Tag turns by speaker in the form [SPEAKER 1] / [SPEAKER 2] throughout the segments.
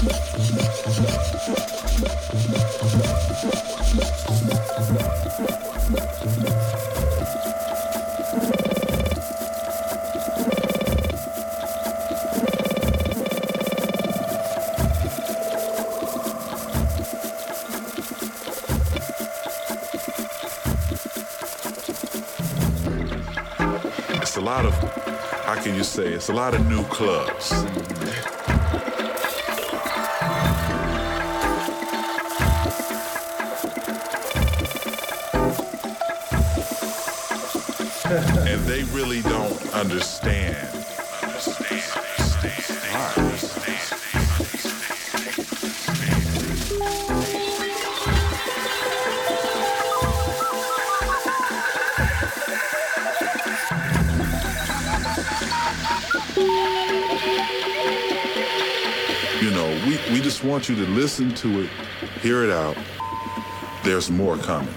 [SPEAKER 1] It's a lot of, how can you say, it's a lot of new clubs. And they really don't understand. You know, we just want you to listen to it, hear it out. There's more coming.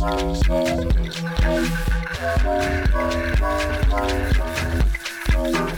[SPEAKER 2] Thank you.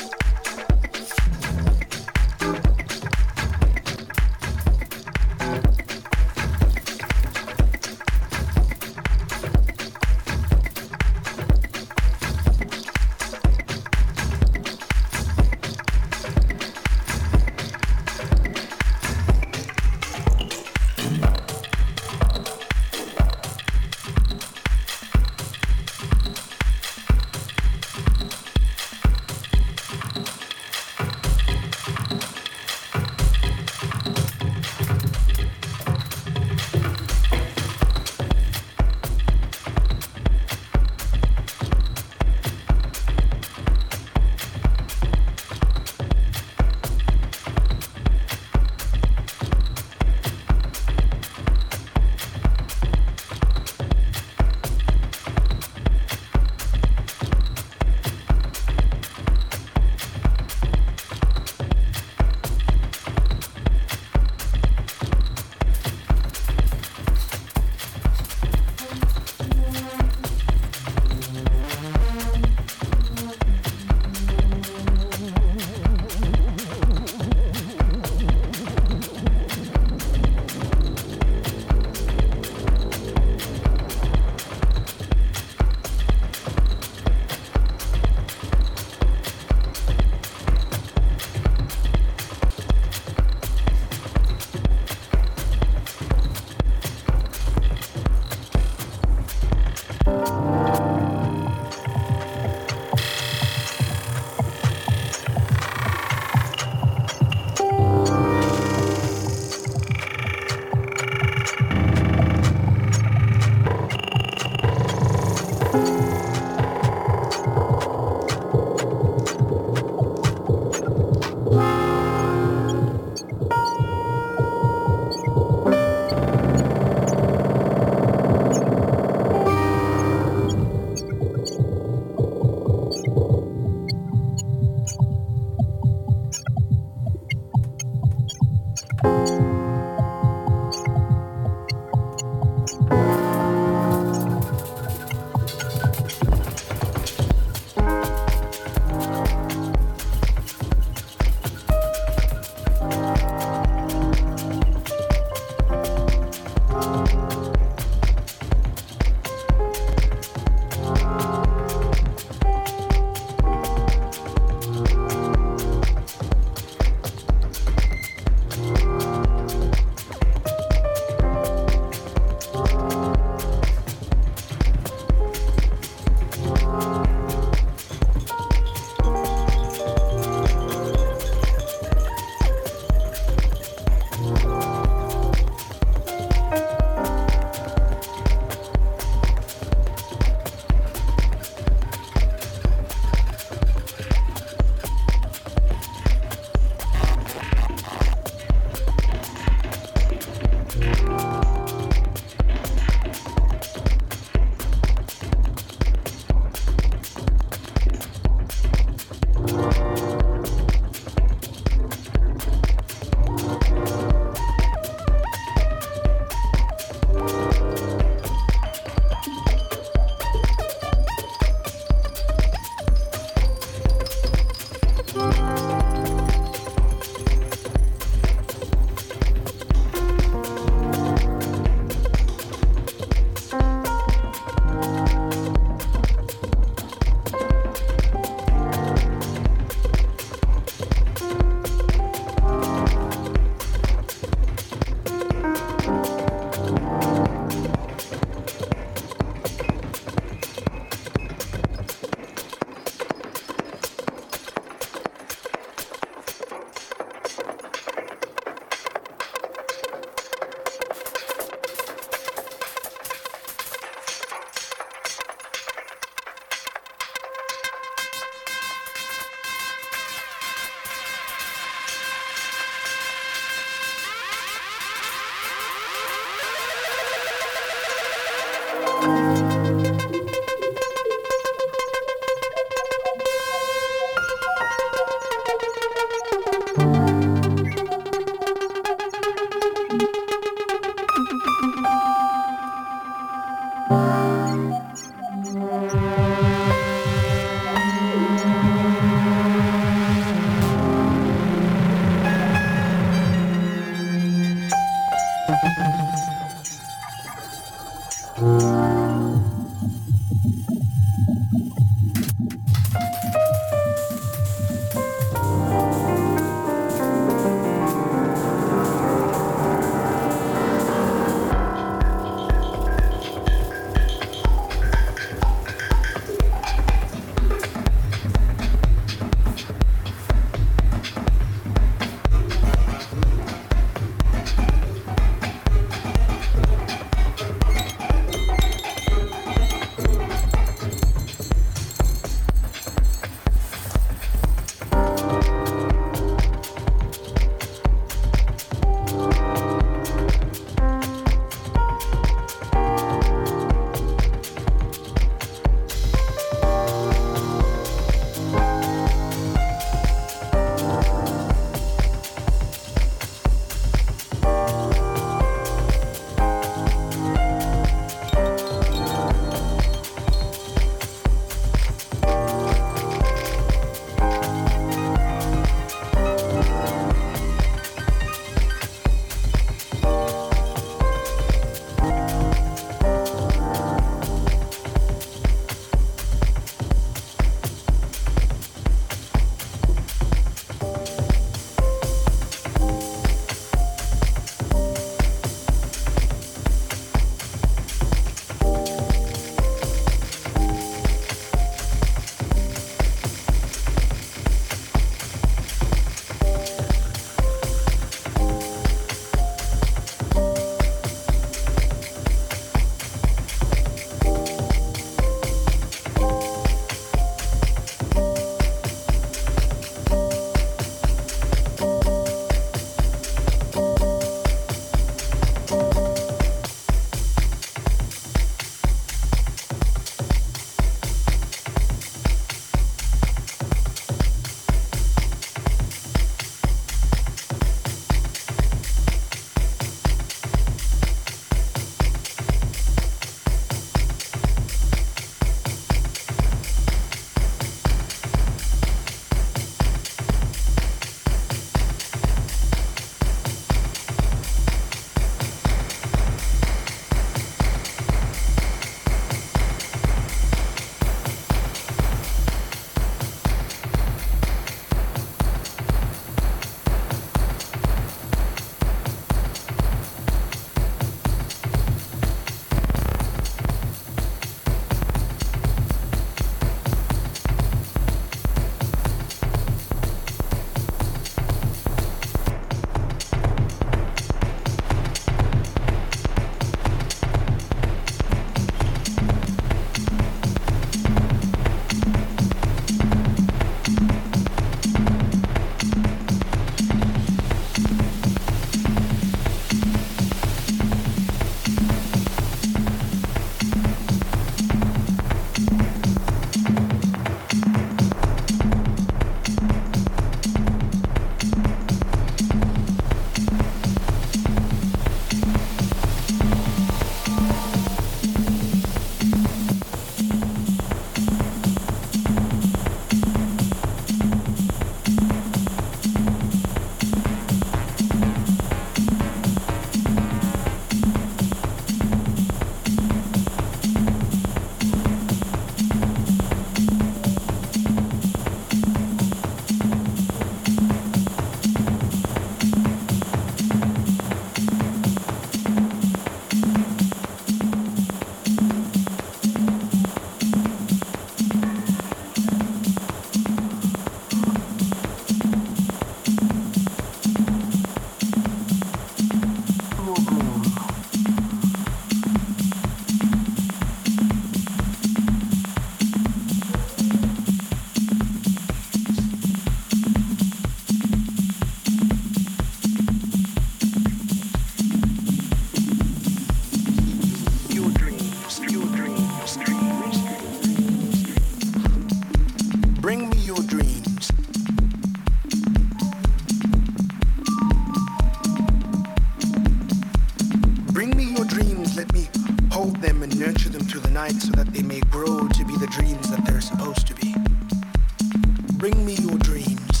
[SPEAKER 2] night so that they may grow to be the dreams that they're supposed to be. Bring me your dreams.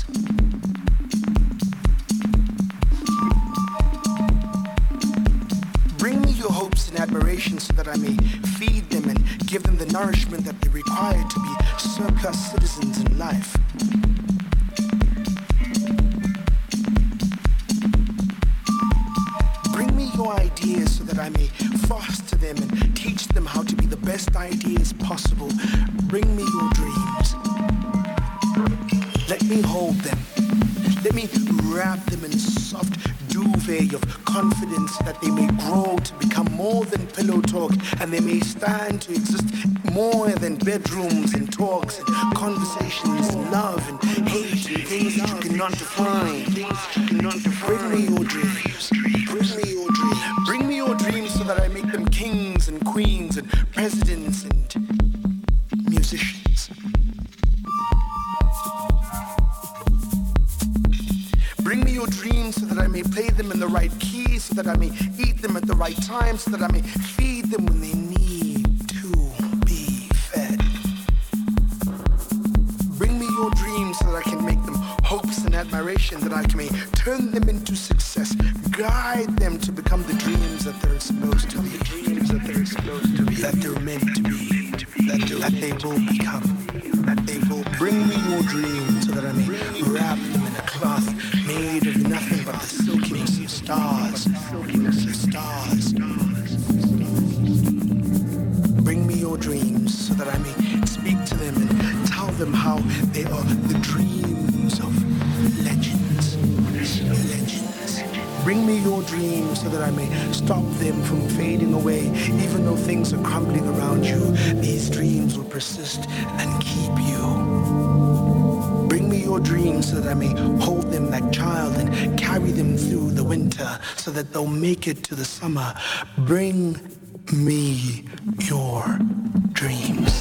[SPEAKER 2] Bring me your hopes and admirations so that I may feed them and give them the nourishment that they require to be surplus citizens in life. Bring me your ideas so that I may foster them and teach them how to be the best ideas possible. Bring me your dreams. Let me hold them. Let me wrap them in soft duvet of confidence so that they may grow to become more than pillow talk, and they may stand to exist more than bedrooms and talks and conversations and love and hate and things that you cannot define. Bring me your dreams. Bring me your dreams. Bring me your dreams so that I make them kings and queens and presidents and musicians. Bring me your dreams so that I may play them in the right key, so that I may eat them at the right time, so that I may feed them when they need to be fed. Bring me your dreams so that I can make them hopes and admiration, that I may turn them into success, guide them to become the dreams that they're supposed to be, that they're meant to be, that they will become, that they will. Bring me your dreams so that I may wrap them in a cloth made of nothing but the silkiness of stars. Bring me your dreams so that I may speak to them and tell them how they are the dreams of legends. Bring me your dreams so that I may stop them from fading away. Even though things are crumbling around you, these dreams will persist and keep you. Bring me your dreams so that I may hold them like child and carry them through the winter so that they'll make it to the summer. Bring me your dreams.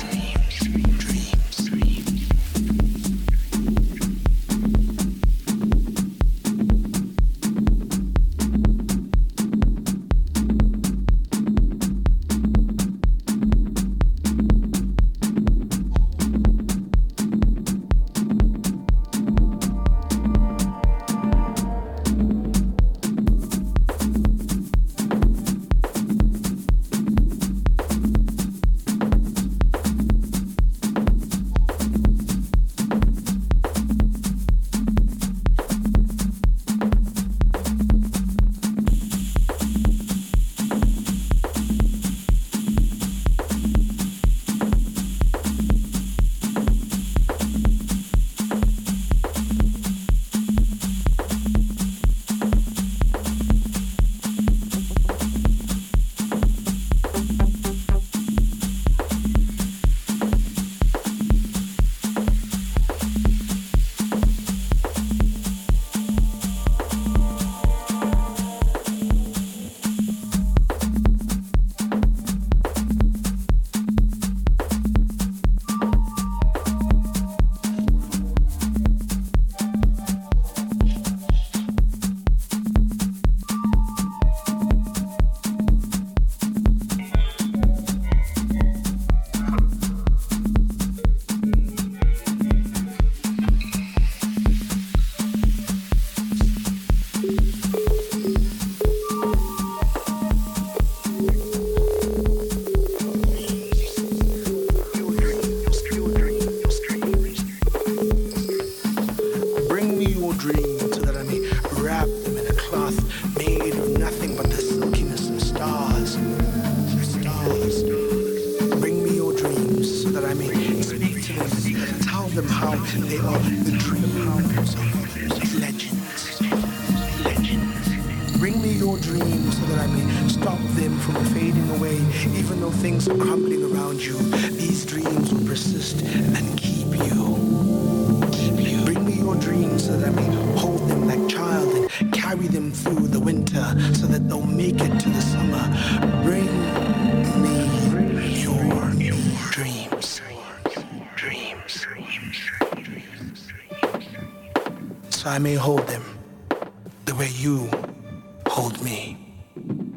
[SPEAKER 2] So I may hold them the way you hold me.